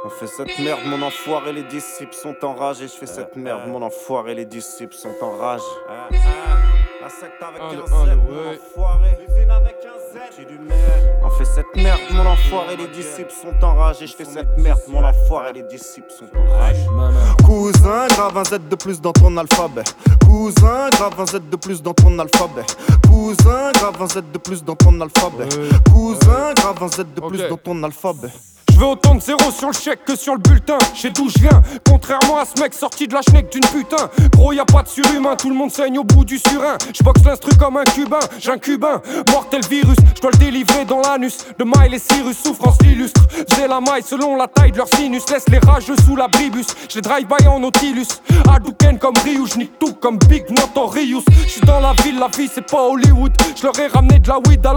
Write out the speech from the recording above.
On fait cette merde, mon enfoiré, les disciples sont enragés. Je fais cette merde, mon enfoiré, les disciples sont enragés. La secte avec un Z, mon enfoiré. L'usine avec un Z. Tu du merde. On fait cette merde, mon enfoiré, les disciples sont enragés. Je fais cette merde, mon enfoiré, les disciples sont enragés. Cousin, grave un Z de plus dans ton alphabet. Cousin, grave un Z de plus dans ton alphabet. Cousin, grave un Z de plus dans ton alphabet. Cousin, grave un Z de plus dans ton alphabet. J'veux autant de zéros sur le chèque que sur le bulletin. J'sais d'où j'viens, contrairement à ce mec sorti de la schneck d'une putain. Gros y'a pas de surhumain, tout le monde saigne au bout du surin. J'boxe l'instru comme un cubain, j'ai un cubain. Mortel virus, j'dois le délivrer dans l'anus. De Miley Cyrus, souffrance l'illustre. J'ai la maille selon la taille de leur sinus. Laisse les rageux sous l'abribus, j'les drive-by en Nautilus. Hadouken comme Ryu, j'nique tout comme Big Not en Rius. J'suis dans la ville, la vie c'est pas Hollywood. J'leur ai ramené de la weed à